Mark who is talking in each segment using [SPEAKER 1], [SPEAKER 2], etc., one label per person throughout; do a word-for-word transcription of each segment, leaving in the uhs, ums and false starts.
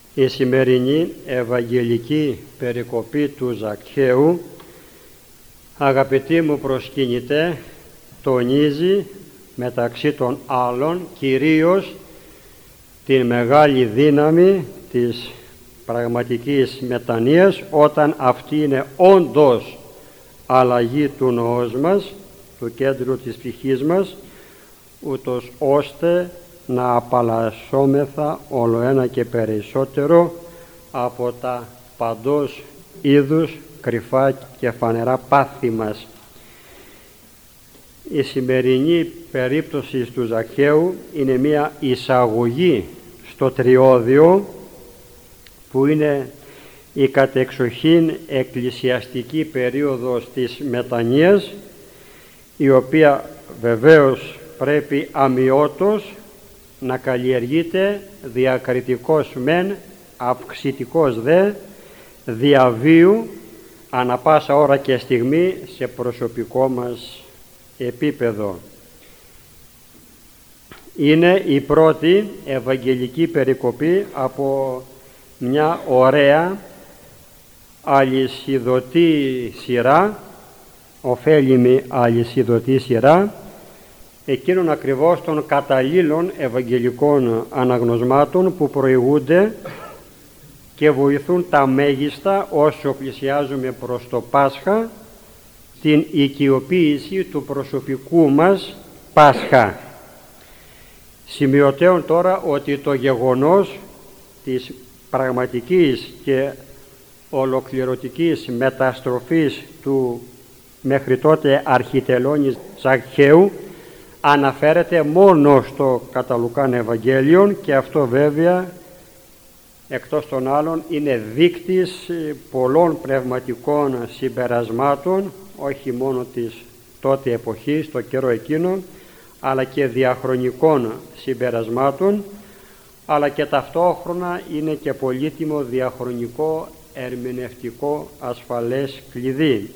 [SPEAKER 1] Η σημερινή Ευαγγελική περικοπή του Ζακχαίου, αγαπητοί μου προσκυνητέ, τονίζει μεταξύ των άλλων κυρίως την μεγάλη δύναμη της πραγματικής μετανοίας, όταν αυτή είναι όντως αλλαγή του νοός μας, του κέντρου της ψυχής μας, ούτως ώστε να απαλλασσόμεθα όλο ένα και περισσότερο από τα παντός είδους κρυφά και φανερά πάθη μας. Η σημερινή περίπτωση του Ζακχαίου είναι μια εισαγωγή στο τριώδιο, που είναι η κατεξοχήν εκκλησιαστική περίοδος της μετανοίας, η οποία βεβαίως πρέπει αμοιότως να καλλιεργείται διακριτικός μεν, αυξητικός δε, διαβίου ανα πάσα ώρα και στιγμή σε προσωπικό μας επίπεδο. Είναι η πρώτη Ευαγγελική περικοπή από μια ωραία αλυσιδωτή σειρά, ωφέλιμη αλυσιδωτή σειρά, εκείνων ακριβώς των καταλήλων Ευαγγελικών αναγνωσμάτων που προηγούνται και βοηθούν τα μέγιστα όσο πλησιάζουμε προς το Πάσχα, την οικειοποίηση του προσωπικού μας Πάσχα. Σημειωτέων τώρα ότι το γεγονός της πραγματικής και ολοκληρωτικής μεταστροφής του μέχρι τότε αρχιτελώνης Ζακχαίου αναφέρεται μόνο στο κατά Λουκάν Ευαγγέλιον, και αυτό βέβαια εκτός των άλλων είναι δείκτης πολλών πνευματικών συμπερασμάτων, όχι μόνο της τότε εποχής, το καιρό εκείνον, αλλά και διαχρονικών συμπερασμάτων, αλλά και ταυτόχρονα είναι και πολύτιμο διαχρονικό ερμηνευτικό ασφαλές κλειδί.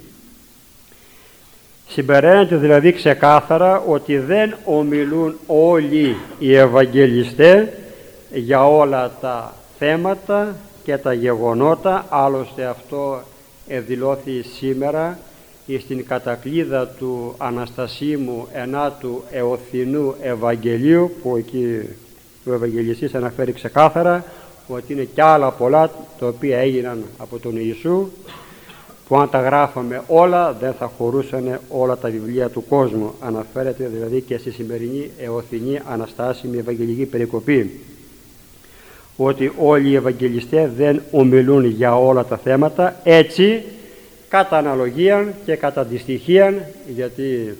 [SPEAKER 1] Συμπεραίνεται δηλαδή ξεκάθαρα ότι δεν ομιλούν όλοι οι Ευαγγελιστές για όλα τα θέματα και τα γεγονότα, άλλωστε αυτό εδηλώθη σήμερα στην κατακλείδα του Αναστασίμου ενάτου Εωθινού Ευαγγελίου, που εκεί ο Ευαγγελιστής αναφέρει ξεκάθαρα ότι είναι κι άλλα πολλά τα οποία έγιναν από τον Ιησού, που αν τα γράφαμε όλα δεν θα χωρούσαν όλα τα βιβλία του κόσμου. Αναφέρεται δηλαδή και στη σημερινή Εωθινή Αναστάσιμη Ευαγγελική περικοπή, ότι όλοι οι Ευαγγελιστές δεν ομιλούν για όλα τα θέματα, έτσι κατά αναλογία και κατά αντιστοιχεία, γιατί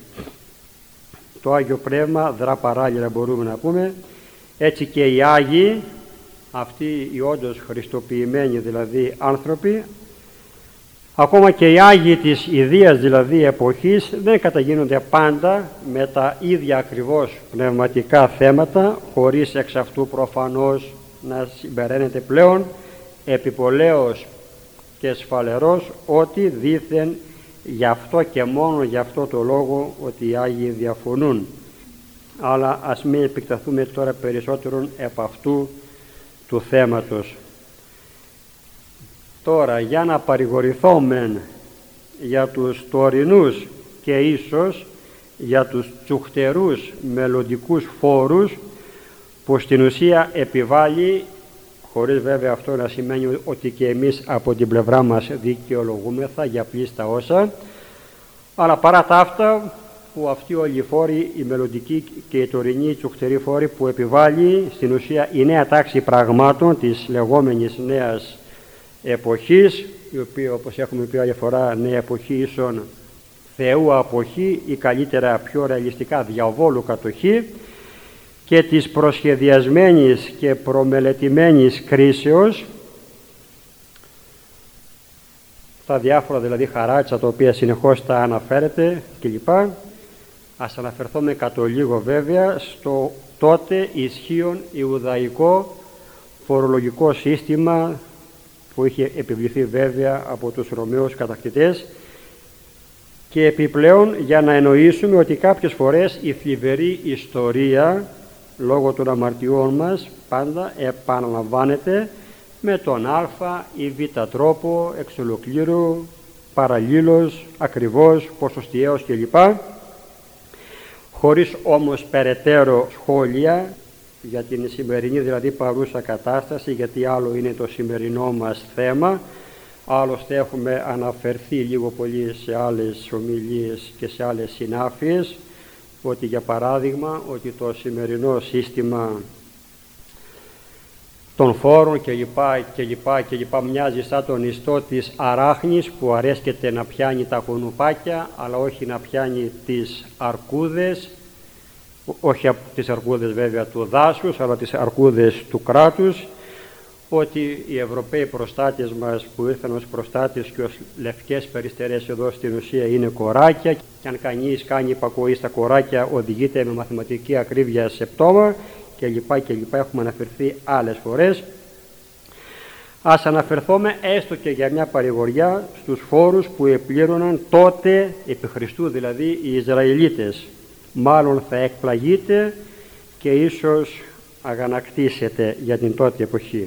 [SPEAKER 1] το Άγιο Πνεύμα δρά παράλληλα, μπορούμε να πούμε, έτσι και οι Άγιοι, αυτοί οι όντως χριστοποιημένοι δηλαδή άνθρωποι, ακόμα και οι Άγιοι της ιδίας δηλαδή εποχής, δεν καταγίνονται πάντα με τα ίδια ακριβώς πνευματικά θέματα, χωρίς εξ αυτού προφανώς να συμπεραίνεται πλέον επιπολέως και σφαλερός ότι δήθεν γι' αυτό και μόνο γι' αυτό το λόγο ότι οι Άγιοι διαφωνούν. Αλλά ας μην επεκταθούμε τώρα περισσότερον επ' αυτού του θέματος. Τώρα, για να παρηγορηθούμε για τους τωρινούς και ίσως για τους τσουχτερούς μελλοντικούς φόρους που στην ουσία επιβάλλει, χωρίς βέβαια αυτό να σημαίνει ότι και εμείς από την πλευρά μας δικαιολογούμεθα για πλήστα όσα, αλλά παρά τα αυτά που αυτοί όλοι οι φόροι, οι μελλοντικοί και οι τωρινοί τσουχτεροί φόροι που επιβάλλει στην ουσία η νέα τάξη πραγμάτων της λεγόμενης νέας εποχής, η οποία, όπως έχουμε πει άλλη φορά, νέα εποχή ίσον Θεού αποχή ή καλύτερα πιο ρεαλιστικά διαβόλου κατοχή, και της προσχεδιασμένης και προμελετημένης κρίσεως, τα διάφορα δηλαδή χαράτσα τα οποία συνεχώς τα αναφέρεται κλπ. Ας αναφερθούμε κατ' ολίγο βέβαια στο τότε ισχύον ιουδαϊκό φορολογικό σύστημα που είχε επιβληθεί βέβαια από τους Ρωμαίους κατακτητές, και επιπλέον για να εννοήσουμε ότι κάποιες φορές η θλιβερή ιστορία λόγω των αμαρτιών μας πάντα επαναλαμβάνεται με τον α ή β τρόπο, εξ ολοκλήρου, παραλλήλως, ακριβώς, ποσοστιαίος κλπ. Χωρίς όμως περαιτέρω σχόλια για την σημερινή δηλαδή παρούσα κατάσταση, γιατί άλλο είναι το σημερινό μας θέμα. Άλλωστε έχουμε αναφερθεί λίγο πολύ σε άλλες ομιλίες και σε άλλες συνάφειες, ότι για παράδειγμα ότι το σημερινό σύστημα των φόρων και λοιπά και λοιπά και λοιπά μοιάζει σαν τον ιστό της αράχνης που αρέσκεται να πιάνει τα κουνουπάκια αλλά όχι να πιάνει τις αρκούδες, όχι τις αρκούδες βέβαια του δάσους αλλά τις αρκούδες του κράτους, ότι οι Ευρωπαίοι προστάτες μας που ήρθαν ως προστάτες και ως λευκές περιστερές εδώ στην ουσία είναι κοράκια και αν κανείς κάνει υπακοή στα κοράκια οδηγείται με μαθηματική ακρίβεια σε πτώμα και λοιπά και λοιπά, έχουμε αναφερθεί άλλες φορές. Ας αναφερθούμε έστω και για μια παρηγοριά στους φόρους που επλήρωναν τότε επί Χριστού δηλαδή οι Ισραηλίτες. Μάλλον θα εκπλαγείτε και ίσως αγανακτήσετε για την τότε εποχή.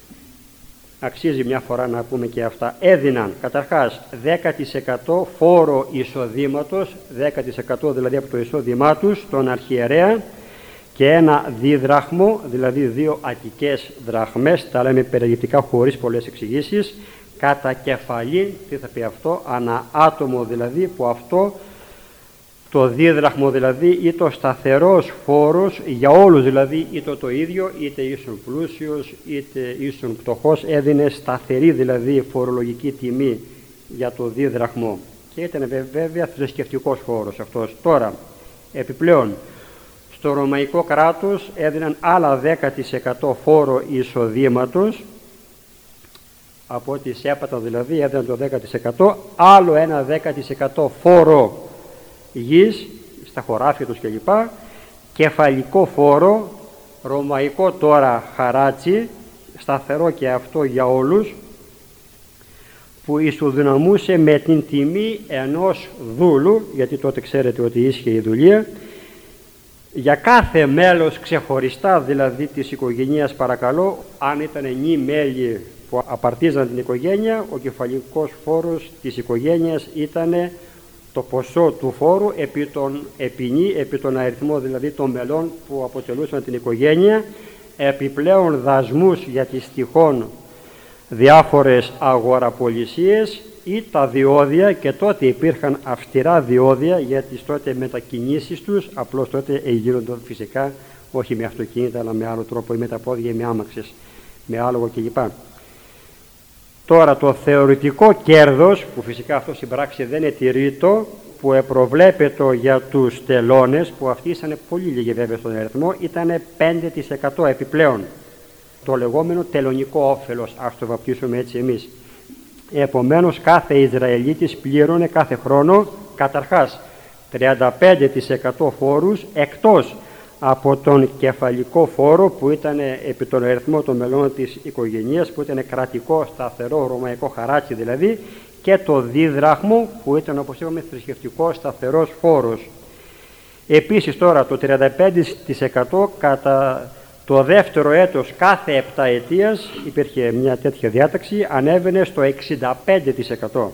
[SPEAKER 1] Αξίζει μια φορά να πούμε και αυτά. Έδιναν καταρχάς δέκα τοις εκατό φόρο εισοδήματος, δέκα τοις εκατό δηλαδή από το εισόδημά τους, στον αρχιερέα και ένα δίδραχμο, δηλαδή δύο αττικές δραχμές, τα λέμε περιληπτικά χωρίς πολλές εξηγήσεις, κατά κεφαλήν, τι θα πει αυτό, ανά άτομο δηλαδή, που αυτό το δίδραχμο δηλαδή ή το σταθερός φόρος για όλους δηλαδή, είτε το ίδιο, είτε ίσον πλούσιος, είτε ίσον πτωχός, έδινε σταθερή δηλαδή φορολογική τιμή για το δίδραχμο και ήταν βέβαια θρησκευτικός φόρος αυτός. Τώρα, επιπλέον, στο Ρωμαϊκό κράτος έδιναν άλλα δέκα τοις εκατό φόρο εισοδήματος, από ό,τι σέπατα δηλαδή έδιναν το δέκα τοις εκατό, άλλο ένα δέκα τοις εκατό φόρο γης, στα χωράφια τους κλπ. Κεφαλικό φόρο, ρωμαϊκό τώρα χαράτσι, σταθερό και αυτό για όλους, που ισοδυναμούσε με την τιμή ενός δούλου, γιατί τότε ξέρετε ότι ίσχυε η δουλεία, για κάθε μέλος ξεχωριστά δηλαδή της οικογένειας, παρακαλώ, αν ήταν εννιά μέλη που απαρτίζαν την οικογένεια, ο κεφαλικός φόρος της οικογένειας ήταν το ποσό του φόρου επί τον επινή, επί τον αριθμό δηλαδή των μελών που αποτελούσαν την οικογένεια, επιπλέον δασμούς για τις τυχόν διάφορες αγοραπολισίες ή τα διόδια, και τότε υπήρχαν αυστηρά διόδια για τις τότε μετακινήσεις τους, απλώς τότε γίνονταν φυσικά όχι με αυτοκίνητα αλλά με άλλο τρόπο ή με τα πόδια ή με άμαξες, με άλογο κλπ. Τώρα το θεωρητικό κέρδος, που φυσικά αυτό στην πράξη δεν ετηρείτο, που επροβλέπετο για τους τελώνες, που αυτοί ήσαν πολύ λίγοι βέβαια στον αριθμό, ήταν πέντε τοις εκατό επιπλέον. Το λεγόμενο τελωνικό όφελος, ας το βαπτίσουμε έτσι εμείς. Επομένως κάθε Ισραηλίτης πλήρωνε κάθε χρόνο καταρχάς τριάντα πέντε τοις εκατό φόρους, εκτός από τον κεφαλικό φόρο που ήταν επί τον αριθμό των μελών της οικογένειας, που ήταν κρατικό σταθερό ρωμαϊκό χαράτσι δηλαδή, και το δίδραχμο που ήταν, όπως είπαμε, θρησκευτικό σταθερός φόρος. Επίσης τώρα το τριάντα πέντε τοις εκατό κατά το δεύτερο έτος κάθε επταετίας, υπήρχε μια τέτοια διάταξη, ανέβαινε στο εξήντα πέντε τοις εκατό.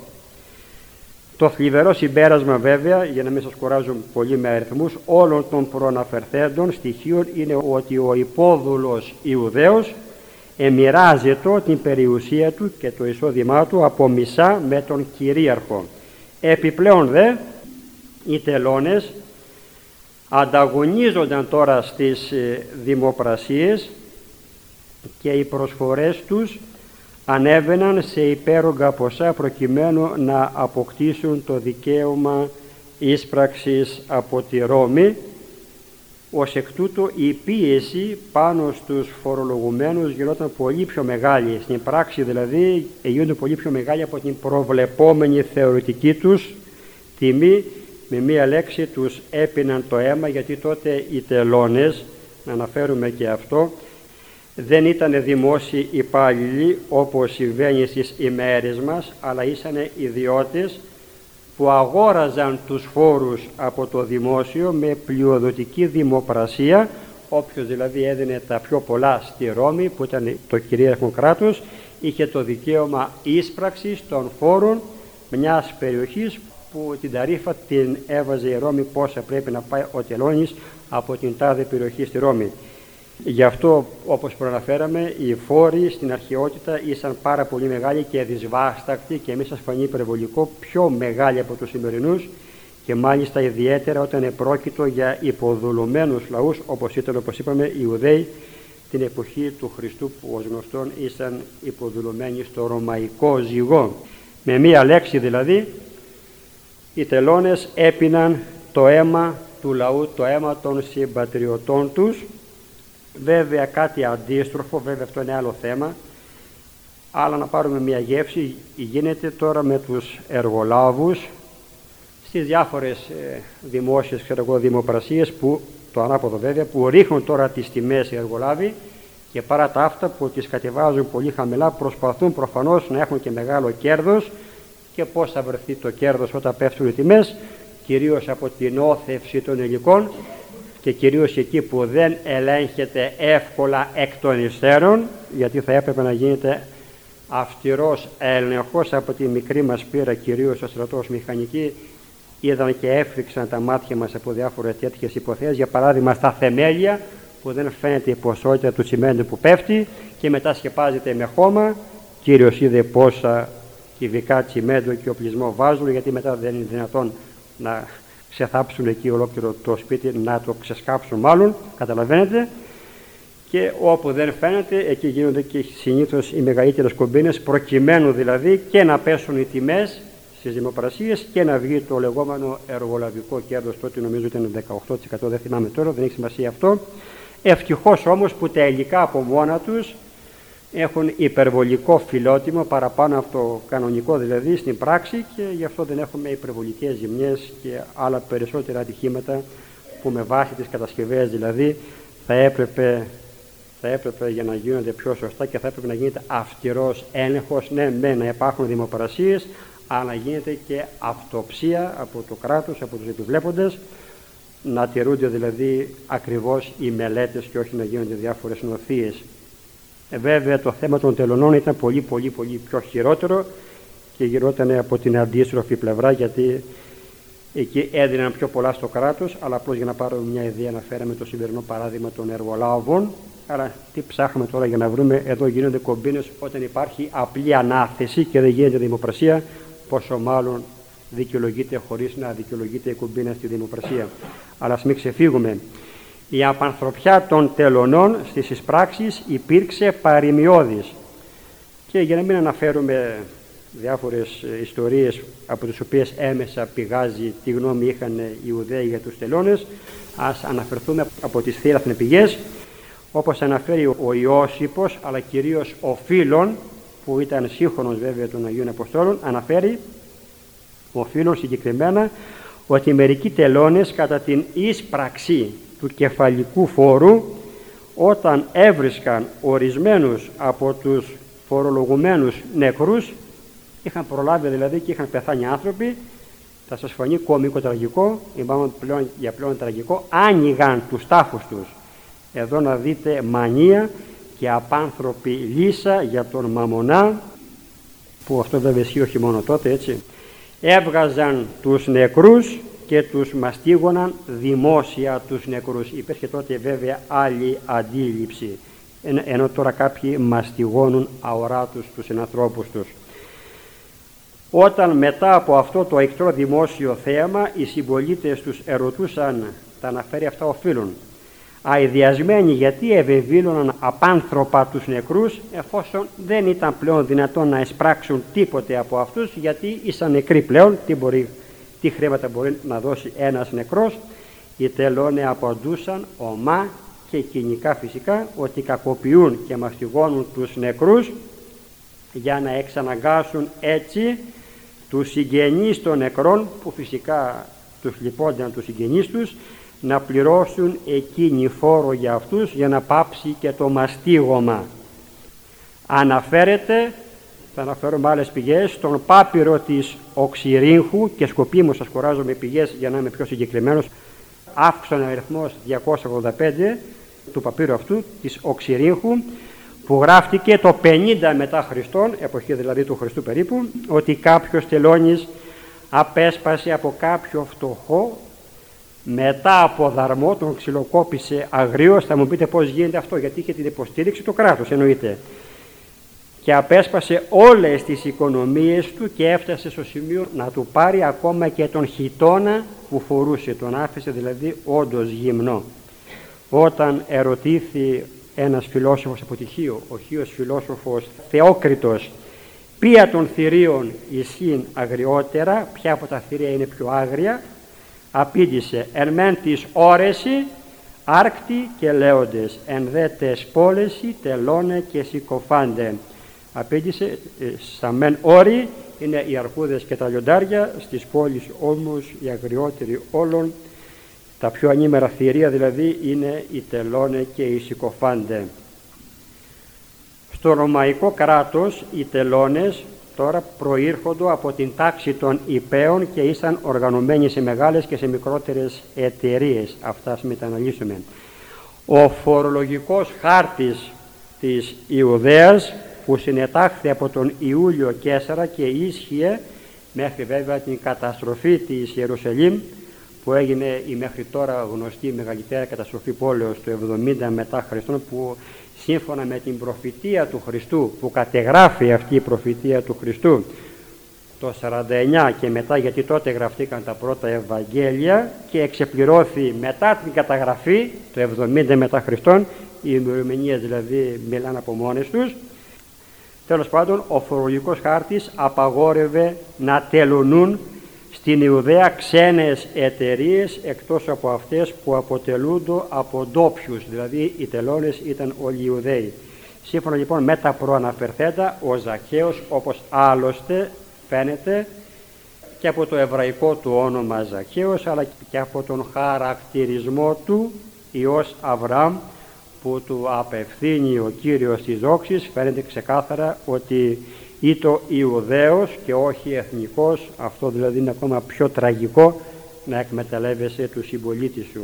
[SPEAKER 1] Το θλιβερό συμπέρασμα βέβαια, για να μην σας κουράζω πολύ με αριθμούς, όλων των προαναφερθέντων στοιχείων είναι ότι ο υπόδουλος Ιουδαίος εμοιράζεται την περιουσία του και το εισόδημά του από μισά με τον κυρίαρχο. Επιπλέον δε οι τελώνες ανταγωνίζονταν τώρα στις δημοπρασίες και οι προσφορές τους ανέβαιναν σε υπέρογκα ποσά προκειμένου να αποκτήσουν το δικαίωμα ίσπραξης από τη Ρώμη. Ως εκ τούτου η πίεση πάνω στους φορολογουμένους γινόταν πολύ πιο μεγάλη. Στην πράξη δηλαδή γίνονται πολύ πιο μεγάλη από την προβλεπόμενη θεωρητική τους τιμή. Με μία λέξη τους έπιναν το αίμα, γιατί τότε οι τελώνες, να αναφέρουμε και αυτό, δεν ήταν δημόσιοι υπάλληλοι όπως συμβαίνει στις ημέρες μας, αλλά ήσαν ιδιώτες που αγόραζαν τους φόρους από το δημόσιο με πλειοδοτική δημοπρασία, όποιος δηλαδή έδινε τα πιο πολλά στη Ρώμη, που ήταν το κυρίαρχο κράτος, είχε το δικαίωμα ίσπραξης των φόρων μιας περιοχής που την ταρίφα την έβαζε η Ρώμη πόσα πρέπει να πάει ο τελώνης από την τάδε περιοχή στη Ρώμη. Γι' αυτό, όπως προαναφέραμε, οι φόροι στην αρχαιότητα ήσαν πάρα πολύ μεγάλοι και δυσβάστακτοι και μη σας φανεί υπερβολικό, πιο μεγάλοι από τους σημερινούς, και μάλιστα ιδιαίτερα όταν επρόκειτο για υποδουλωμένους λαούς, όπως ήταν, όπως είπαμε, οι Ιουδαίοι την εποχή του Χριστού, που ως γνωστόν ήσαν υποδουλωμένοι στο ρωμαϊκό ζυγό. Με μία λέξη δηλαδή, οι τελώνες έπιναν το αίμα του λαού, το αίμα των συμπατριωτών τους. Βέβαια κάτι αντίστροφο, βέβαια αυτό είναι άλλο θέμα, αλλά να πάρουμε μια γεύση, γίνεται τώρα με τους εργολάβους στις διάφορες ε, δημόσιες ξέρω εγώ, δημοπρασίες, που το ανάποδο βέβαια, που ρίχνουν τώρα τις τιμές οι εργολάβοι, και παρά τα αυτά που τις κατεβάζουν πολύ χαμηλά, προσπαθούν προφανώς να έχουν και μεγάλο κέρδος. Και πώς θα βρεθεί το κέρδος όταν πέφτουν οι τιμές? Κυρίως από την όθευση των υλικών, και κυρίως εκεί που δεν ελέγχεται εύκολα εκ των υστέρων, γιατί θα έπρεπε να γίνεται αυστηρός έλεγχος από τη μικρή μας πείρα, κυρίως ο στρατός μηχανική. Είδαν και έφυξαν τα μάτια μας από διάφορες τέτοιες υποθέσεις. Για παράδειγμα, στα θεμέλια που δεν φαίνεται η ποσότητα του τσιμέντου που πέφτει και μετά σκεπάζεται με χώμα. Κύριος είδε πόσα κυβικά τσιμέντο και οπλισμό βάζουν, γιατί μετά δεν είναι δυνατόν να ξεθάψουν εκεί ολόκληρο το σπίτι, να το ξεσκάψουν μάλλον, καταλαβαίνετε. Και όπου δεν φαίνεται, εκεί γίνονται και συνήθως οι μεγαλύτερες κομπίνες, προκειμένου δηλαδή και να πέσουν οι τιμές στις δημοπρασίες και να βγει το λεγόμενο εργολαβικό κέρδος. Τότε νομίζω ήταν δεκαοκτώ τοις εκατό, δεν θυμάμαι τώρα, δεν έχει σημασία αυτό. Ευτυχώς όμως που τα υλικά από μόνα τους έχουν υπερβολικό φιλότιμο, παραπάνω από το κανονικό δηλαδή στην πράξη, και γι' αυτό δεν έχουμε υπερβολικές ζημιές και άλλα περισσότερα ατυχήματα, που με βάση τις κατασκευές δηλαδή θα έπρεπε, θα έπρεπε για να γίνονται πιο σωστά και θα έπρεπε να γίνεται αυστηρός έλεγχος. Ναι, ναι, να υπάρχουν δημοπρασίες, αλλά γίνεται και αυτοψία από το κράτος, από τους επιβλέποντες, να τηρούνται δηλαδή ακριβώς οι μελέτες και όχι να γίνονται διάφορες νοθείες. Ε, βέβαια το θέμα των τελωνών ήταν πολύ πολύ πολύ πιο χειρότερο, και γινόταν από την αντίστροφη πλευρά, γιατί εκεί έδιναν πιο πολλά στο κράτος. Αλλά απλώς για να πάρουμε μια ιδέα, αναφέραμε το σημερινό παράδειγμα των εργολάβων. Άρα τι ψάχνουμε τώρα για να βρούμε? Εδώ γίνονται κομπίνες όταν υπάρχει απλή ανάθεση και δεν γίνεται δημοπρασία, πόσο μάλλον δικαιολογείται χωρίς να δικαιολογείται η κομπίνα στη δημοπρασία. Αλλά ας μην ξεφύγουμε. Η απανθρωπιά των τελωνών στις εισπράξεις υπήρξε παρημιώδης, και για να μην αναφέρουμε διάφορες ιστορίες από τις οποίες έμεσα πηγάζει τι γνώμη είχαν οι Ιουδαίοι για τους τελώνες, ας αναφερθούμε από τις θήραθνες πηγές, όπως αναφέρει ο Ιώσυπος, αλλά κυρίως ο Φίλων, που ήταν σύγχρονος βέβαια των Αγίων Αποστόλων. Αναφέρει ο Φίλων συγκεκριμένα ότι μερικοί τελώνες κατά την εισπραξή του κεφαλικού φόρου, όταν έβρισκαν ορισμένους από τους φορολογουμένους νεκρούς, είχαν προλάβει δηλαδή και είχαν πεθάνει άνθρωποι, θα σας φανεί κωμικό τραγικό, ή μάλλον πλέον, για πλέον τραγικό, άνοιγαν τους τάφους τους. Εδώ να δείτε μανία και απάνθρωπη λύσα για τον μαμονά, που αυτό βέβαια ισχύει όχι μόνο τότε, έτσι. Έβγαζαν τους νεκρούς και τους μαστίγωναν δημόσια τους νεκρούς. Υπήρχε τότε βέβαια άλλη αντίληψη, ενώ τώρα κάποιοι μαστιγώνουν αοράτους τους συνανθρώπους τους. Όταν μετά από αυτό το εκτρό δημόσιο θέαμα οι συμπολίτες τους ερωτούσαν, τα αναφέρει αυτά ο Φίλων, αηδιασμένοι γιατί ευεβήλωναν απάνθρωπα τους νεκρούς, εφόσον δεν ήταν πλέον δυνατόν να εισπράξουν τίποτε από αυτούς, γιατί ήσαν νεκροί πλέον, τι, μπορεί, τι χρήματα μπορεί να δώσει ένας νεκρός. Οι τελώνες απαντούσαν ομά και κοινικά φυσικά ότι κακοποιούν και μαστιγώνουν τους νεκρούς για να εξαναγκάσουν έτσι τους συγγενείς των νεκρών, που φυσικά τους λυπόνταν τους συγγενείς τους, να πληρώσουν εκείνη φόρο για αυτούς, για να πάψει και το μαστίγωμα. Αναφέρεται, θα αναφέρουμε άλλες πηγές, στον Πάπυρο της Οξυρίνχου, και σκοπίμως σας κουράζω με πηγές για να είμαι πιο συγκεκριμένος, αύξησε ο αριθμός διακόσια ογδόντα πέντε, του παπύρου αυτού, της Οξυρίγχου, που γράφτηκε το πενήντα μετά Χριστόν, εποχή δηλαδή του Χριστού περίπου, ότι κάποιος τελώνης απέσπασε από κάποιο φτωχό, μετά από δαρμό τον ξυλοκόπησε αγρίως. Θα μου πείτε πώς γίνεται αυτό, γιατί είχε την υποστήριξη του κράτους, εννοείται. Και απέσπασε όλες τις οικονομίες του και έφτασε στο σημείο να του πάρει ακόμα και τον χιτώνα που φορούσε, τον άφησε δηλαδή όντως γυμνό. Όταν ερωτήθη ένας φιλόσοφος από τη Χίο, ο Χίος φιλόσοφος Θεόκριτος, ποια των θηρίων ισχύει αγριότερα, ποια από τα θηρία είναι πιο άγρια, απήντησε: εν μεν της όρεση άρκτη και λέοντες, εν δε τες πόλεση τελώνε και συκοφάντε. Απήντησε: σαν μεν όροι είναι οι αρκούδες και τα λιοντάρια, στις πόλεις όμως οι αγριότεροι όλων, τα πιο ανήμερα θηρία δηλαδή, είναι οι τελώνε και οι συκοφάντε. Στο ρωμαϊκό κράτος οι τελώνες τώρα προήρχονται από την τάξη των υπέων και ήσαν οργανωμένοι σε μεγάλες και σε μικρότερες εταιρείες. Αυτά ας μεταναλύσουμε. Ο φορολογικός χάρτης της Ιουδαίας, που συνετάχθη από τον Ιούλιο Καίσαρα και ίσχυε μέχρι βέβαια την καταστροφή της Ιερουσαλήμ, που έγινε η μέχρι τώρα γνωστή μεγαλύτερη καταστροφή πόλεως του εβδομήντα μετά Χριστόν, που σύμφωνα με την προφητεία του Χριστού, που κατεγράφει αυτή η προφητεία του Χριστού το σαράντα εννιά και μετά, γιατί τότε γραφτήκαν τα πρώτα Ευαγγέλια, και εξεπληρώθη μετά την καταγραφή το εβδομήντα μετά Χριστόν, οι ημερομηνίες δηλαδή μιλάνε από μόνες τους. Τέλος πάντων, ο φορολογικός χάρτης απαγόρευε να τελωνούν στην Ιουδαία ξένες εταιρείες εκτός από αυτές που αποτελούνται από ντόπιους, δηλαδή οι τελώνες ήταν όλοι Ιουδαίοι. Σύμφωνα λοιπόν με τα προαναφερθέντα, ο Ζακχαίος, όπως άλλωστε φαίνεται και από το εβραϊκό του όνομα Ζακχαίος, αλλά και από τον χαρακτηρισμό του Υιός Αβραάμ, που του απευθύνει ο Κύριος της δόξης, φαίνεται ξεκάθαρα ότι ήτο Ιουδαίος και όχι εθνικός. Αυτό δηλαδή είναι ακόμα πιο τραγικό, να εκμεταλλεύεσαι του συμπολίτη σου.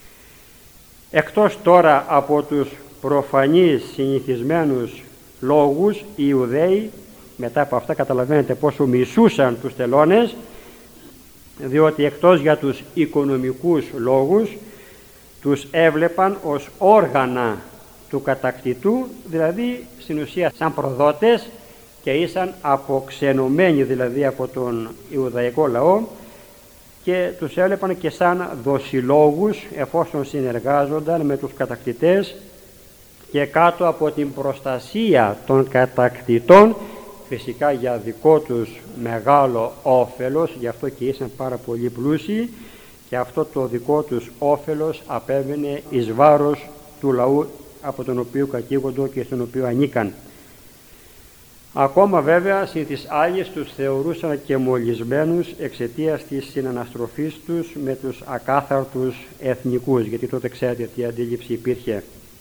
[SPEAKER 1] Εκτός τώρα από τους προφανείς συνηθισμένους λόγους, οι Ιουδαίοι μετά από αυτά καταλαβαίνετε πόσο μισούσαν τους τελώνες, διότι εκτός για τους οικονομικούς λόγους τους έβλεπαν ως όργανα του κατακτητού, δηλαδή στην ουσία σαν προδότες, και ήσαν αποξενωμένοι δηλαδή από τον Ιουδαϊκό λαό, και τους έβλεπαν και σαν δοσιλόγους εφόσον συνεργάζονταν με τους κατακτητές και κάτω από την προστασία των κατακτητών, φυσικά για δικό τους μεγάλο όφελος, γι' αυτό και ήσαν πάρα πολύ πλούσιοι, και αυτό το δικό τους όφελος απέβαινε εις βάρος του λαού από τον οποίο κατοίκοντο και στον οποίο ανήκαν. Ακόμα βέβαια συν τις άλλες τους θεωρούσαν και μολυσμένους εξαιτίας της συναναστροφής τους με τους ακάθαρτους εθνικούς, γιατί τότε ξέρετε τι αντίληψη υπήρχε.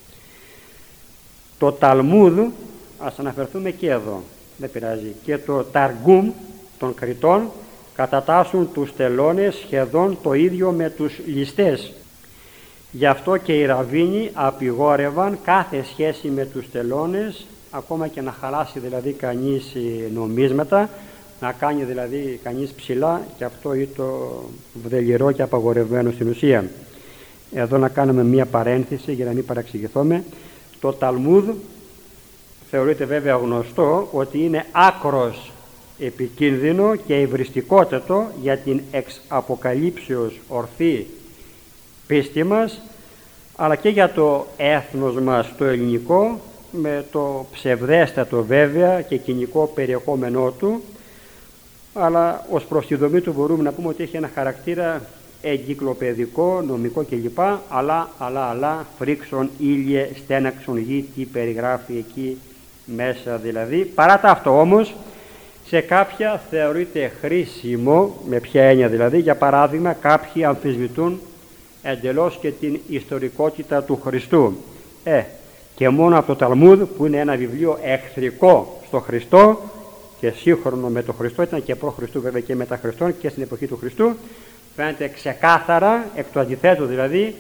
[SPEAKER 1] Το Ταλμούδ, ας αναφερθούμε και εδώ, δεν πειράζει, και το Ταργούμ των Κριτών κατατάσσουν τους τελώνες σχεδόν το ίδιο με τους ληστές. Γι' αυτό και οι ραβίνοι απειγόρευαν κάθε σχέση με τους τελώνες, ακόμα και να χαλάσει δηλαδή κανείς νομίσματα, να κάνει δηλαδή κανείς ψηλά, και αυτό είναι το βδελιρό και απαγορευμένο στην ουσία. Εδώ να κάνουμε μία παρένθεση για να μην παραξηγηθούμε. Το Ταλμούδ θεωρείται βέβαια γνωστό ότι είναι άκρος επικίνδυνο και υβριστικότατο για την εξ αποκαλύψεως ορθή πίστη μας, αλλά και για το έθνος μας το ελληνικό, με το ψευδέστατο βέβαια και κοινικό περιεχόμενό του, αλλά ως προς τη δομή του μπορούμε να πούμε ότι έχει ένα χαρακτήρα εγκυκλοπαιδικό, νομικό κλπ. Αλλά, αλλά, αλλά, φρίξον ήλιε, στέναξον γη, τι περιγράφει εκεί μέσα δηλαδή. Παρά τα αυτό όμως, σε κάποια θεωρείται χρήσιμο, με ποια έννοια δηλαδή, για παράδειγμα κάποιοι αμφισβητούν εντελώς και την ιστορικότητα του Χριστού. Ε, και μόνο από το Ταλμούδ, που είναι ένα βιβλίο εχθρικό στο Χριστό και σύγχρονο με τον Χριστό, ήταν και προ Χριστού βέβαια και μετά Χριστόν και στην εποχή του Χριστού, φαίνεται ξεκάθαρα εκ του αντιθέτου δηλαδή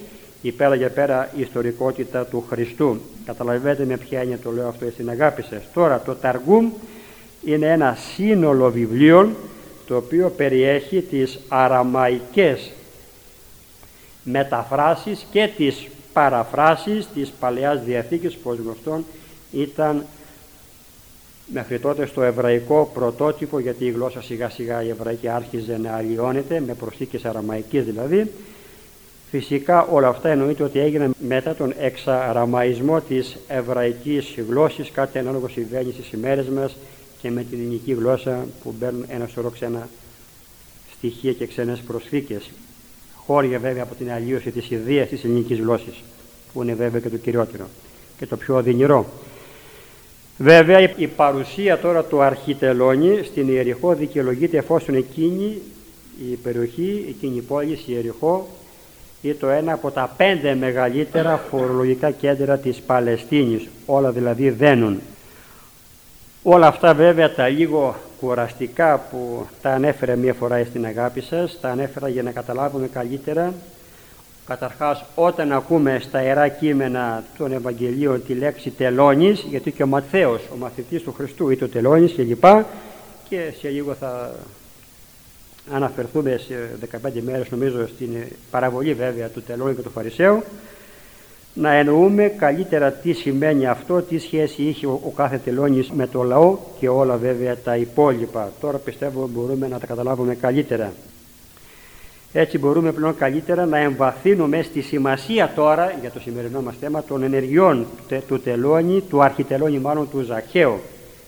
[SPEAKER 1] η πέρα για πέρα ιστορικότητα του Χριστού. Καταλαβαίνετε με ποια έννοια το λέω αυτό στην αγάπη σας. Τώρα το Ταργούμ είναι ένα σύνολο βιβλίων το οποίο περιέχει τις αραμαϊκές μεταφράσεις και τις παραφράσεις της Παλαιάς Διαθήκης, που ως γνωστόν ήταν μέχρι τότε στο εβραϊκό πρωτότυπο, γιατί η γλώσσα σιγά σιγά η εβραϊκή άρχιζε να αλλοιώνεται με προσθήκες αραμαϊκής δηλαδή. Φυσικά όλα αυτά εννοείται ότι έγιναν μετά τον εξαραμαϊσμό της εβραϊκής γλώσσης, κάτι ανάλογο συμβαίνει στις ημέρες μας και με την ελληνική γλώσσα που μπαίνουν ένα σωρό ξένα στοιχεία και ξένες προσθήκες. Χώρια βέβαια από την αλλίωση της ιδέας της ελληνικής γλώσσης, που είναι βέβαια και το κυριότερο και το πιο οδυνηρό. Βέβαια η παρουσία τώρα του Αρχιτελώνη στην Ιεριχώ δικαιολογείται εφόσον εκείνη η περιοχή, εκείνη η πόλη, η Ιεριχώ, είναι το ένα από τα πέντε μεγαλύτερα φορολογικά κέντρα της Παλαιστίνης, όλα δηλαδή δένουν. Όλα αυτά βέβαια τα λίγο κουραστικά που τα ανέφερε μία φορά στην αγάπη σας, τα ανέφερα για να καταλάβουμε καλύτερα. Καταρχάς, όταν ακούμε στα Ιερά Κείμενα των Ευαγγελίων τη λέξη τελώνης, γιατί και ο Ματθαίος, ο μαθητής του Χριστού, ήταν ο τελώνης και λοιπά, και σε λίγο θα αναφερθούμε σε δεκαπέντε μέρες νομίζω στην παραβολή βέβαια του τελώνη και του Φαρισαίου, να εννοούμε καλύτερα τι σημαίνει αυτό, τι σχέση είχε ο, ο κάθε τελώνης με το λαό και όλα βέβαια τα υπόλοιπα. Τώρα πιστεύω μπορούμε να τα καταλάβουμε καλύτερα. Έτσι μπορούμε πλέον καλύτερα να εμβαθύνουμε στη σημασία τώρα για το σημερινό μας θέμα των ενεργειών του τελώνη, του αρχιτελώνη μάλλον του Ζακχαίου.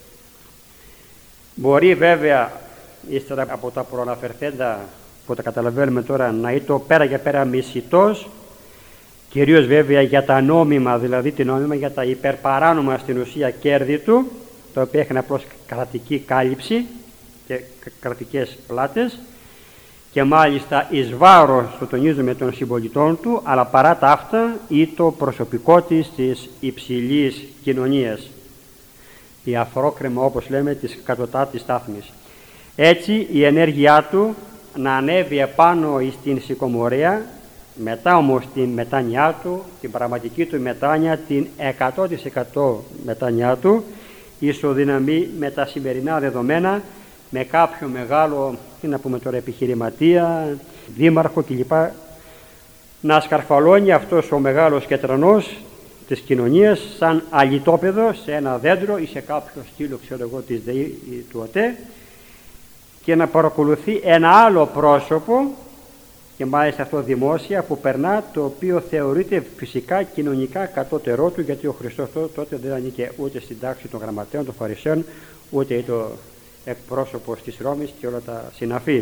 [SPEAKER 1] Μπορεί βέβαια ύστερα από τα προαναφερθέντα που τα καταλαβαίνουμε τώρα να είναι πέρα για πέρα μισητός, κυρίως βέβαια για τα νόμιμα, δηλαδή την νόμιμα για τα υπερπαράνομα στην ουσία κέρδη του, τα οποία έχουν απλώς κρατική κάλυψη και κρατικές πλάτες, και μάλιστα εις βάρος, το τονίζουμε, των συμπολιτών του, αλλά παρά τα αυτά ή το προσωπικό της της υψηλής κοινωνίας, η αφρόκρεμα όπως λέμε της κατωτάτης στάθμης. Έτσι η ενέργειά του να ανέβει επάνω στην σικομορία, μετά όμως την μετάνοιά του, την πραγματική του μετάνοια, την εκατό τοις εκατό μετάνοιά του, ισοδυναμεί με τα σημερινά δεδομένα, με κάποιο μεγάλο, τι να πούμε τώρα, επιχειρηματία, δήμαρχο κλπ. Να σκαρφαλώνει αυτός ο μεγάλος κετρανός της κοινωνίας σαν αλυτόπεδο σε ένα δέντρο ή σε κάποιο στήλο, ξέρω εγώ, της ΔΕΗ ή του ΟΤΕ, και να παρακολουθεί ένα άλλο πρόσωπο, και μάλιστα αυτό δημόσια, που περνά, το οποίο θεωρείται φυσικά κοινωνικά κατώτερό του, γιατί ο Χριστός τότε δεν ανήκε ούτε στην τάξη των γραμματέων, των Φαρισαίων, ούτε το εκπρόσωπος της Ρώμης και όλα τα συναφή.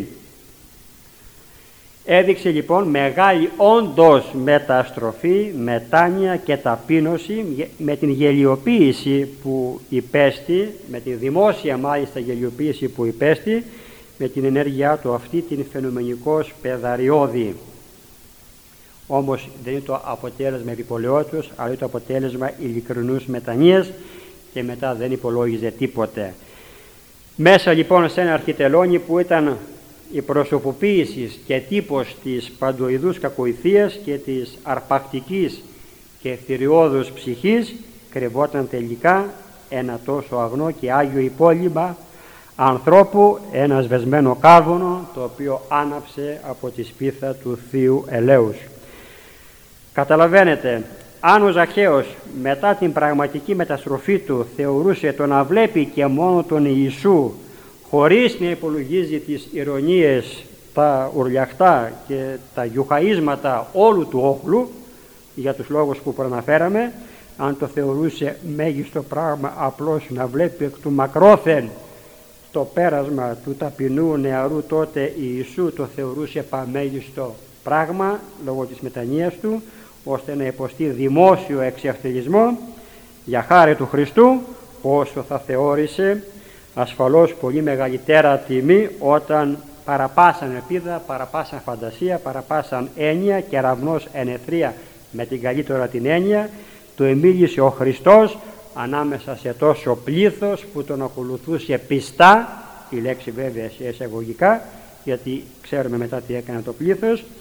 [SPEAKER 1] Έδειξε λοιπόν μεγάλη όντως μεταστροφή, μετάνοια και ταπείνωση με την γελιοποίηση που υπέστη, με τη δημόσια μάλιστα γελιοποίηση που υπέστη, με την ενέργειά του αυτή την φαινομενικώς πεδαριώδη. Όμως δεν είναι το αποτέλεσμα επιπολαιότητος, αλλά είναι το αποτέλεσμα ειλικρινούς μετανοίας, και μετά δεν υπολόγιζε τίποτε. Μέσα λοιπόν σε ένα αρχιτελώνη που ήταν η προσωποποίηση και τύπος της παντοειδούς κακοηθείας και της αρπακτικής και θηριώδους ψυχής, κρυβόταν τελικά ένα τόσο αγνό και άγιο υπόλοιμα ανθρώπου, ένα σβεσμένο κάρβουνο, το οποίο άναψε από τη σπίθα του Θείου Ελέους. Καταλαβαίνετε, αν ο Ζακχαίος μετά την πραγματική μεταστροφή του θεωρούσε το να βλέπει και μόνο τον Ιησού χωρίς να υπολογίζει τις ηρωνίες, τα ουρλιαχτά και τα γιουχαΐσματα όλου του όχλου, για τους λόγους που προαναφέραμε, αν το θεωρούσε μέγιστο πράγμα απλώς να βλέπει εκ του μακρόθεν το πέρασμα του ταπεινού νεαρού τότε Ιησού, το θεωρούσε παμέγιστο πράγμα λόγω της μετανοίας του, ώστε να υποστεί δημόσιο εξευτελισμό, για χάρη του Χριστού, όσο θα θεώρησε ασφαλώς πολύ μεγαλύτερα τιμή όταν παραπάσαν ελπίδα, παραπάσαν φαντασία, παραπάσαν έννοια, κεραυνός ενεθρία με την καλύτερα την έννοια, το εμίλησε ο Χριστός ανάμεσα σε τόσο πλήθος που τον ακολουθούσε πιστά, η λέξη βέβαια σε εισαγωγικά, γιατί ξέρουμε μετά τι έκανε το πλήθος,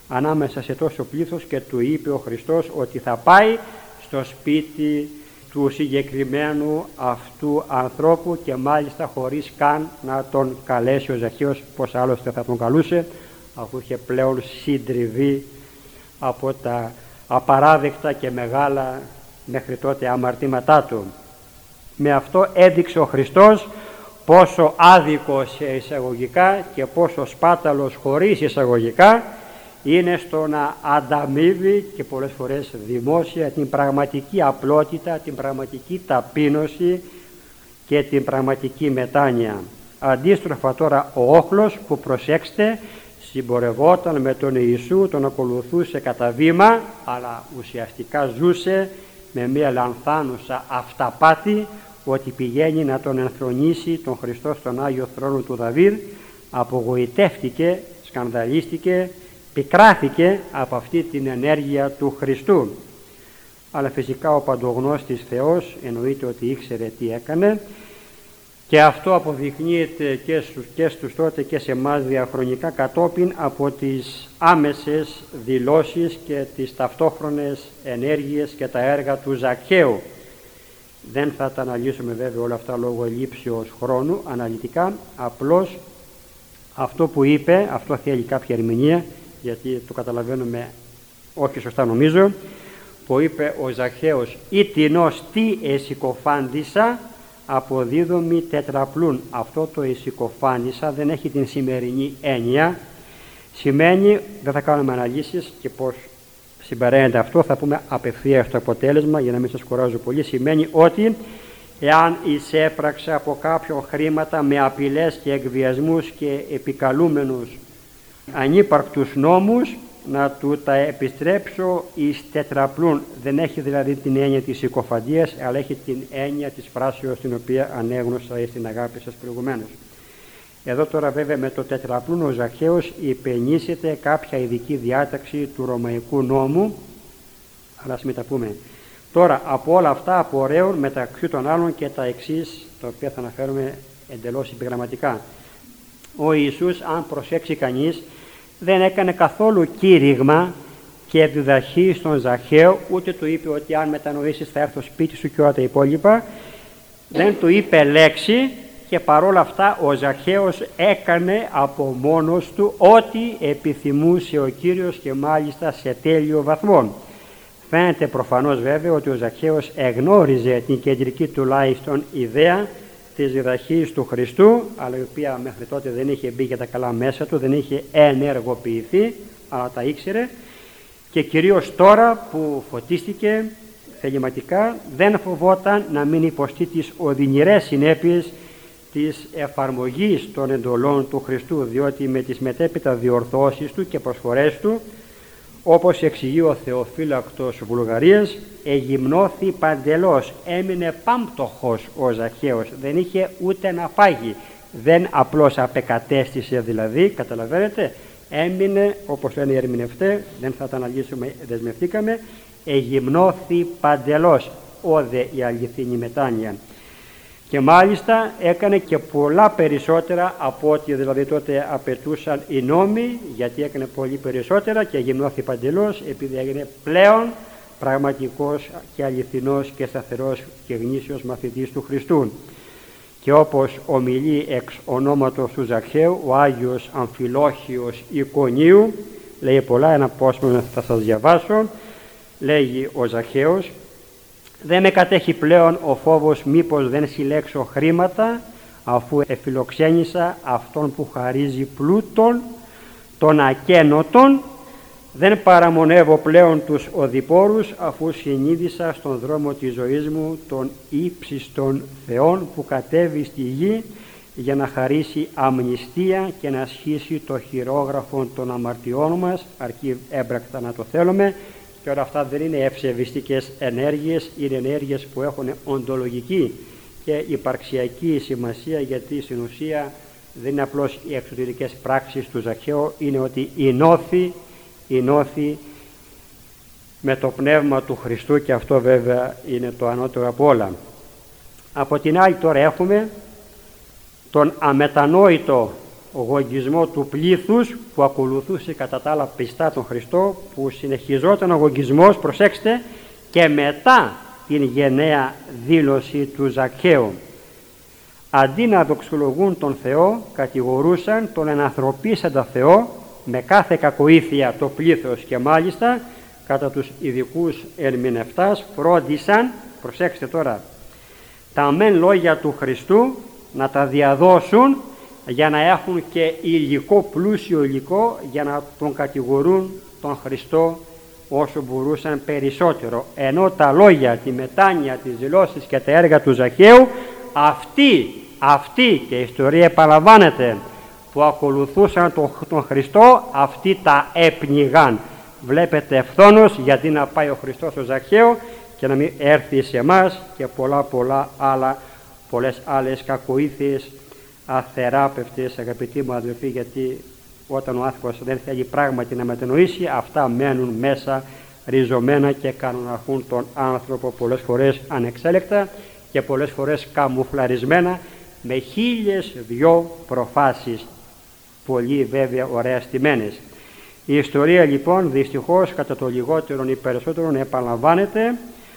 [SPEAKER 1] ανάμεσα σε τόσο πλήθος και του είπε ο Χριστός ότι θα πάει στο σπίτι του συγκεκριμένου αυτού ανθρώπου και μάλιστα χωρίς καν να τον καλέσει ο Ζαχαίος, πως άλλωστε θα τον καλούσε αφού είχε πλέον συντριβεί από τα απαράδεκτα και μεγάλα μέχρι τότε αμαρτήματά του. Με αυτό έδειξε ο Χριστός πόσο άδικος σε εισαγωγικά και πόσο σπάταλος χωρίς εισαγωγικά είναι στο να ανταμείβει και πολλές φορές δημόσια την πραγματική απλότητα, την πραγματική ταπείνωση και την πραγματική μετάνοια. Αντίστροφα τώρα ο όχλος που, προσέξτε, συμπορευόταν με τον Ιησού, τον ακολουθούσε κατά βήμα, αλλά ουσιαστικά ζούσε με μια λανθάνουσα αυταπάτη ότι πηγαίνει να τον ενθρονήσει τον Χριστό στον Άγιο Θρόνο του Δαβίδ. Απογοητεύτηκε, σκανδαλίστηκε, πικράθηκε από αυτή την ενέργεια του Χριστού. Αλλά φυσικά ο παντογνώστης Θεός εννοείται ότι ήξερε τι έκανε και αυτό αποδεικνύεται και στους, και στους τότε και σε εμάς διαχρονικά κατόπιν από τις άμεσες δηλώσεις και τις ταυτόχρονες ενέργειες και τα έργα του Ζακχαίου. Δεν θα τα αναλύσουμε βέβαια όλα αυτά λόγω ελλείψεως χρόνου αναλυτικά, απλώς αυτό που είπε, αυτό θέλει κάποια ερμηνεία γιατί το καταλαβαίνουμε όχι σωστά νομίζω, που είπε ο Ζαχαίος «Ήτινος τι εσυκοφάντησα αποδίδομη τετραπλούν». Αυτό το εσυκοφάνησα δεν έχει την σημερινή έννοια, σημαίνει, δεν θα κάνουμε αναλύσεις και πώς συμπαραίνεται αυτό, θα πούμε απευθείας το αποτέλεσμα για να μην σας κουράζω πολύ. Σημαίνει ότι εάν εισέπραξε από κάποιον χρήματα με απειλές και εκβιασμούς και επικαλούμενους ανύπαρκτους νόμους, να του τα επιστρέψω εις τετραπλούν. Δεν έχει δηλαδή την έννοια της συκοφαντίας, αλλά έχει την έννοια της φράσεως την οποία ανέγνωσα στην αγάπη σας προηγουμένως. Εδώ τώρα βέβαια με το τετραπλούν ο Ζαχαίος υπενήσεται κάποια ειδική διάταξη του Ρωμαϊκού νόμου, αλλά ας μην τα πούμε. Τώρα από όλα αυτά απορρέουν μεταξύ των άλλων και τα εξής, τα οποία θα αναφέρουμε εντελώς επιγραμματικά. Ο Ιησούς, αν προσέξει κανείς, δεν έκανε καθόλου κήρυγμα και διδαχή στον Ζαχαίο, ούτε του είπε ότι αν μετανοήσεις θα έρθω σπίτι σου και όλα τα υπόλοιπα. Δεν του είπε λέξη και παρόλα αυτά ο Ζαχαίος έκανε από μόνος του ό,τι επιθυμούσε ο Κύριος και μάλιστα σε τέλειο βαθμό. Φαίνεται προφανώς βέβαια ότι ο Ζαχαίος εγνώριζε την κεντρική τουλάχιστον ιδέα της διδαχής του Χριστού, αλλά η οποία μέχρι τότε δεν είχε μπει για τα καλά μέσα του, δεν είχε ενεργοποιηθεί, αλλά τα ήξερε και κυρίως τώρα που φωτίστηκε θεληματικά δεν φοβόταν να μην υποστεί τις οδυνηρές συνέπειες της εφαρμογής των εντολών του Χριστού, διότι με τις μετέπειτα διορθώσεις του και προσφορές του, όπως εξηγεί ο Θεοφύλακτος Βουλγαρίας, εγυμνώθη παντελώς, έμεινε πάμπτωχος ο Ζαχαίος, δεν είχε ούτε να φάγει, δεν απλώς απεκατέστησε δηλαδή, καταλαβαίνετε, έμεινε, όπως λένε οι ερμηνευτές, δεν θα τα αναλύσουμε, δεσμευτήκαμε, εγυμνώθη παντελώς, όδε η αληθινή μετάνοια. Και μάλιστα έκανε και πολλά περισσότερα από ό,τι δηλαδή τότε απαιτούσαν οι νόμοι, γιατί έκανε πολύ περισσότερα και γυμνώθη παντελώς, επειδή έγινε πλέον πραγματικός και αληθινός και σταθερός και γνήσιος μαθητής του Χριστού. Και όπως ομιλεί εξ ονόματος του Ζαχαίου ο Άγιος Αμφιλόχιος Εικονίου, λέει πολλά, ένα απόσπασμα θα σας διαβάσω, λέγει ο Ζαχαίος: «Δεν με κατέχει πλέον ο φόβος μήπως δεν συλλέξω χρήματα, αφού εφιλοξένησα αυτόν που χαρίζει πλούτον, τον ακένωτον. Δεν παραμονεύω πλέον τους οδηπόρους, αφού συνείδησα στον δρόμο της ζωής μου τον ύψιστον Θεόν που κατέβει στη γη για να χαρίσει αμνηστία και να ασχίσει το χειρόγραφο των αμαρτιών μας, αρκεί έμπρακτα να το θέλουμε». Και όλα αυτά δεν είναι ευσεβιστικές ενέργειες, είναι ενέργειες που έχουν οντολογική και υπαρξιακή σημασία, γιατί στην ουσία δεν είναι απλώς οι εξωτερικές πράξεις του Ζαχαίου, είναι ότι ενώθη, ενώθη με το πνεύμα του Χριστού, και αυτό βέβαια είναι το ανώτερο από όλα. Από την άλλη τώρα έχουμε τον αμετανόητο γογγισμό του πλήθους που ακολουθούσε κατά τα άλλα πιστά τον Χριστό, που συνεχιζόταν ο γογγισμός, προσέξτε, και μετά την γενναία δήλωση του Ζακχαίου. Αντί να δοξολογούν τον Θεό, κατηγορούσαν τον ενανθρωπίσαντα Θεό με κάθε κακοήθεια το πλήθος, και μάλιστα κατά τους ειδικούς ερμηνευτάς φρόντισαν, προσέξτε τώρα, τα μεν λόγια του Χριστού να τα διαδώσουν για να έχουν και υλικό, πλούσιο υλικό, για να τον κατηγορούν τον Χριστό όσο μπορούσαν περισσότερο. Ενώ τα λόγια, τη μετάνοια, τις δηλώσεις και τα έργα του Ζακχαίου, αυτοί, αυτοί, και η ιστορία επαναλαμβάνεται, που ακολουθούσαν τον, τον Χριστό, αυτοί τα έπνιγαν. Βλέπετε ευθόνως γιατί να πάει ο Χριστός στο Ζακχαίο και να μην έρθει σε εμάς και πολλά πολλά άλλα, πολλές άλλες κακοήθειες αθεράπευτες, αγαπητοί μου αδελφοί, γιατί όταν ο άνθρωπος δεν θέλει πράγματι να μετανοήσει, αυτά μένουν μέσα ριζωμένα και κανοναρχούν τον άνθρωπο πολλές φορές ανεξέλεκτα και πολλές φορές καμουφλαρισμένα με χίλιες δυο προφάσεις, πολύ βέβαια ωραία στημένες. Η ιστορία λοιπόν δυστυχώς κατά το λιγότερον ή περισσότερον επαναλαμβάνεται,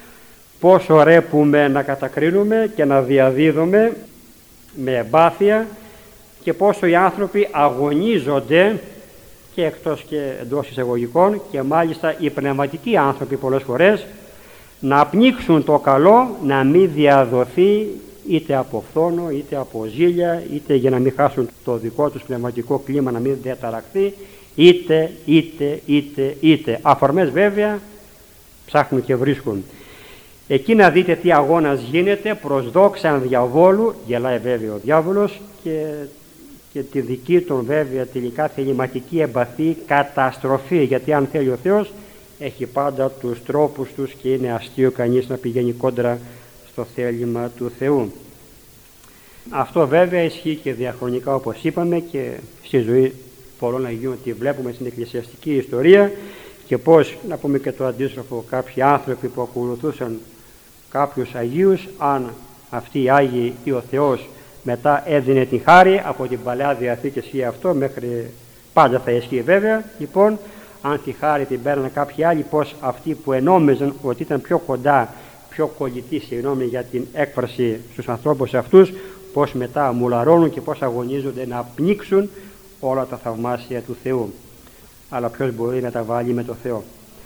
[SPEAKER 1] πόσο ρέπουμε να κατακρίνουμε και να διαδίδουμε με εμπάθεια και πόσο οι άνθρωποι αγωνίζονται και εκτός και εντός εισαγωγικών, και μάλιστα οι πνευματικοί άνθρωποι πολλές φορές, να πνίξουν το καλό, να μην διαδοθεί είτε από φθόνο είτε από ζήλια, είτε για να μην χάσουν το δικό τους πνευματικό κλίμα, να μην διαταραχθεί, είτε, είτε, είτε, είτε. Αφορμές βέβαια ψάχνουν και βρίσκουν. Εκεί να δείτε τι αγώνας γίνεται προς δόξαν διαβόλου, γελάει βέβαια ο διάβολος, και, και τη δική των βέβαια τελικά θεληματική εμπαθή καταστροφή, γιατί αν θέλει ο Θεός έχει πάντα τους τρόπους τους και είναι αστείο κανείς να πηγαίνει κόντρα στο θέλημα του Θεού. Αυτό βέβαια ισχύει και διαχρονικά, όπως είπαμε, και στη ζωή πολλών Αγίων τη βλέπουμε στην εκκλησιαστική ιστορία, και πως, να πούμε και το αντίστροφο, κάποιοι άνθρωποι που ακολουθούσαν κάποιους Αγίους, αν αυτοί οι Άγιοι ή ο Θεός μετά έδινε την χάρη από την Παλαιά Διαθήκη, ισχύει αυτό, μέχρι πάντα θα ισχύει βέβαια. Λοιπόν, αν τη χάρη την παίρναν κάποιοι άλλοι, πως αυτοί που ενόμιζαν ότι ήταν πιο κοντά, πιο κολλητοί, συγγνώμη για την έκφραση, στους ανθρώπους αυτούς, πως μετά μουλαρώνουν και πως αγωνίζονται να πνίξουν όλα τα θαυμάσια του Θεού. Αλλά ποιος μπορεί να τα βάλει με το Θεό?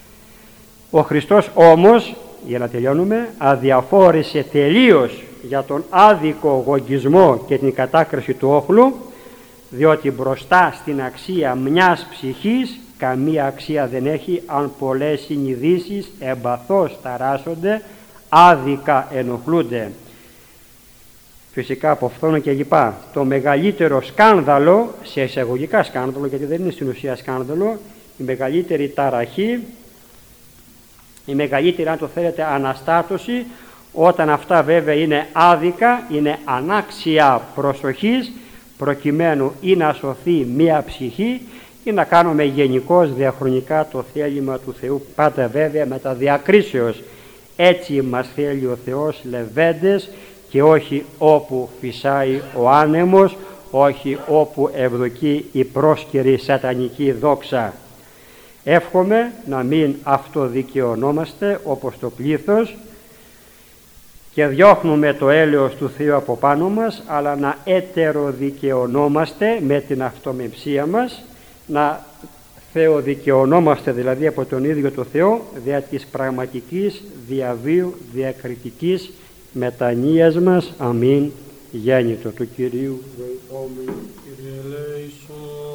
[SPEAKER 1] Ο Χριστός όμως, για να τελειώνουμε, αδιαφόρησε τελείως για τον άδικο γογγισμό και την κατάκριση του όχλου, διότι μπροστά στην αξία μιας ψυχής καμία αξία δεν έχει αν πολλές συνειδήσεις εμπαθώς ταράσσονται, άδικα ενοχλούνται. Φυσικά από φθόνο και λοιπά. Το μεγαλύτερο σκάνδαλο, σε εισαγωγικά σκάνδαλο, γιατί δεν είναι στην ουσία σκάνδαλο, η μεγαλύτερη ταραχή, η μεγαλύτερη, αν το θέλετε, αναστάτωση, όταν αυτά βέβαια είναι άδικα, είναι ανάξια προσοχής, προκειμένου ή να σωθεί μία ψυχή ή να κάνουμε γενικώς διαχρονικά το θέλημα του Θεού, πάντα βέβαια με τα διακρίσεως. Έτσι μας θέλει ο Θεός λεβέντες, και όχι όπου φυσάει ο άνεμος, όχι όπου ευδοκεί η πρόσκαιρη σατανική δόξα. Εύχομαι να μην αυτοδικαιωνόμαστε όπως το πλήθος και διώχνουμε το έλεος του Θεού από πάνω μας, αλλά να ετεροδικαιωνόμαστε με την αυτομεψία μας, να θεοδικαιωνόμαστε δηλαδή από τον ίδιο το Θεό δια της πραγματικής διαβίου διακριτικής μετανοίας μας. Αμήν. Γέννητο του Κυρίου.